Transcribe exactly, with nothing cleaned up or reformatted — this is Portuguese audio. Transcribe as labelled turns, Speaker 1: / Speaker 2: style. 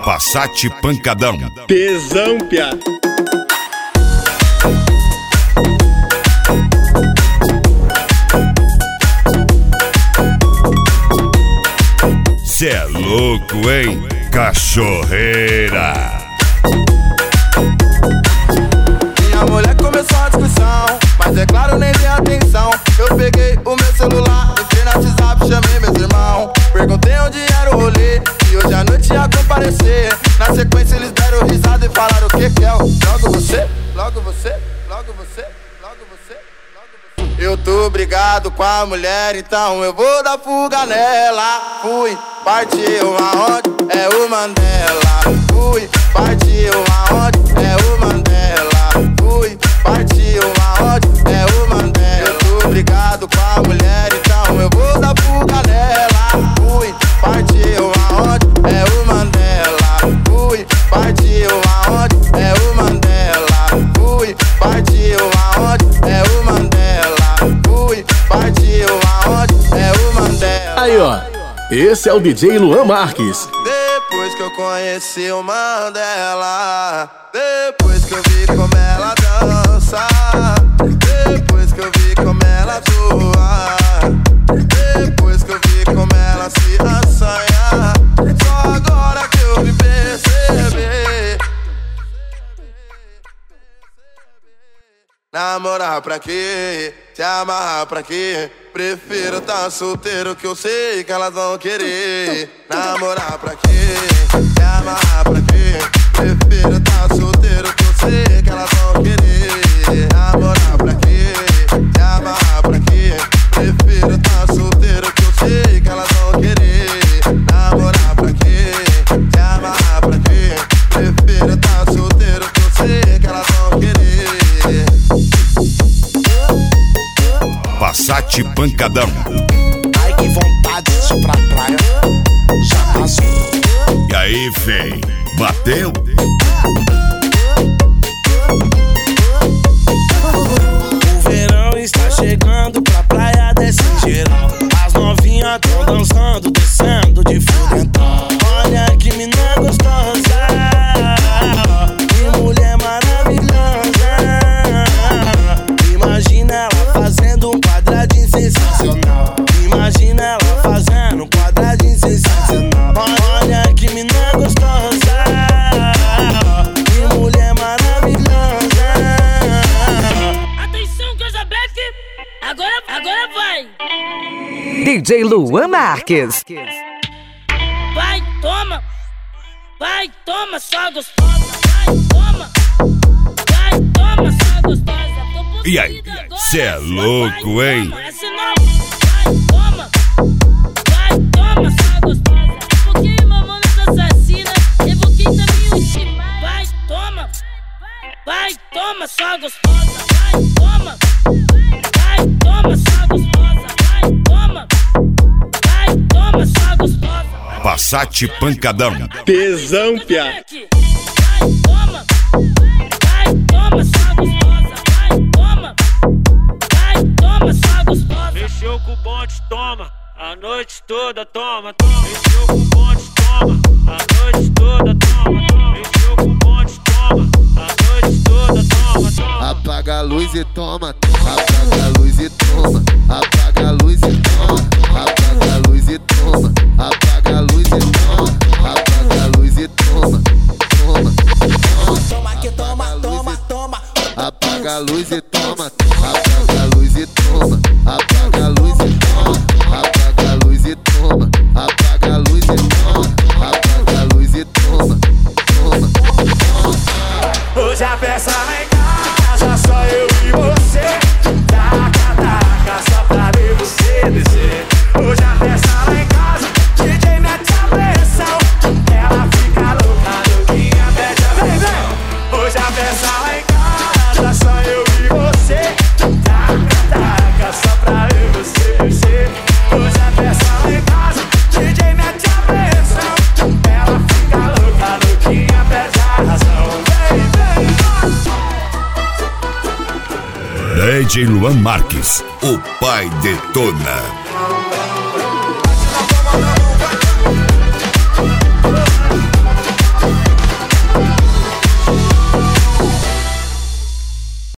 Speaker 1: Passat pancadão.
Speaker 2: Pesão, piá.
Speaker 1: Cê é louco, hein? Cachorreira.
Speaker 3: Minha mulher começou a discussão, mas é claro, nem dei atenção. Eu peguei o meu celular, entrei no WhatsApp, chamei meus irmãos. Perguntei onde era o rolê, e hoje à noite ia comparecer. Na sequência eles deram risada e falaram: o que que é? Logo você, logo você, logo você, logo você, logo você. Eu tô brigado com a mulher, então eu vou dar fuga nela. Fui, partiu aonde? É o Mandela. Fui, partiu aonde? É o Mandela. Fui, partiu aonde? É o Mandela. Eu tô brigado com a mulher, então eu vou dar fuga nela. Fui, partiu aonde? É o Mandela. Fui, partiu aonde? É o Mandela. Fui, partiu aonde? É o Mandela. Fui, partiu aonde? É o Mandela.
Speaker 4: Aí, ó, esse é o D J Luan Marques.
Speaker 3: Depois que eu conheci o Mandela, depois que eu vi como ela dança, depois que eu vi como ela atua, depois que eu vi como ela se assanha, só agora que eu me percebi. Namorar pra quê? Se amarrar pra quê? Prefiro tá solteiro, que eu sei que elas vão querer. Namorar pra quê? Se amarrar pra quê? Prefiro tá solteiro, que eu sei que elas vão querer. Namorar pra quê? Se amarrar pra quê? Prefiro tá solteiro, que eu sei que elas vão querer. Namorar pra quê? Se amarrar pra quê? Prefiro tá solteiro, que eu sei que elas vão querer.
Speaker 1: Passat pancadão.
Speaker 5: Ai, que vontade de ir pra praia. Já passou.
Speaker 1: E aí, vem, bateu?
Speaker 5: O verão está chegando, pra praia desce em geral. As novinhas tão dançando, descendo de fudentão. Olha que mina gostosa, que mulher maravilhosa. Imagina ela fazendo um quadradinho sensacional. Imagina ela fazendo um quadradinho sensacional. Olha que mina gostosa, que mulher maravilhosa.
Speaker 6: Atenção, Casabete, agora, agora vai.
Speaker 7: D J Luan Marques.
Speaker 6: Vai, toma, vai, toma, só gostosa. Vai, toma, vai, toma, só gostosa.
Speaker 1: E aí, cê é louco, hein?
Speaker 6: Essa nova, vai, toma, vai, toma, só gostosa. Porque mamãe me assassina, evoquei também o timar. Vai, toma, vai, toma, só gostosa. Vai, toma, vai, toma, só gostosa. Vai, toma, vai, toma, só gostosa.
Speaker 1: Passat pancadão.
Speaker 2: Pesão, piá.
Speaker 6: Vai, toma, vai, toma, só gostosa. Vai, toma, vai, toma, só gostosa.
Speaker 8: Mexeu com o bonde, toma, a noite toda, toma, toma. Mexeu com o bonde, toma, a noite toda, toma, toma. Mexeu com o bonde, toma, a noite toda, toma, toma.
Speaker 3: Apaga a luz e toma, apaga a luz e toma, apaga a luz e toma, apaga a luz e toma, apaga a luz e toma, apaga a luz e toma, toma, toma.
Speaker 5: Toma que toma, toma, toma.
Speaker 3: Apaga a luz e toma, apaga a luz e toma, apaga a luz e toma, apaga a luz e toma, apaga a luz e toma, apaga a luz e toma, toma, toma.
Speaker 5: Hoje a festa lá em casa, só eu e você. Taca, taca, só pra ver você descer. Hoje a festa lá em casa, D J mete a pressão. Ela fica louca, louquinha, pede a vem, vem. Hoje a festa lá em casa, só eu e você. Taca, taca, só pra ver você descer. Hoje a festa lá em casa, D J mete a pressão. Ela fica louca, louquinha, pede a razão. Vem, vem,
Speaker 1: D J Luan Marques, o pai detona.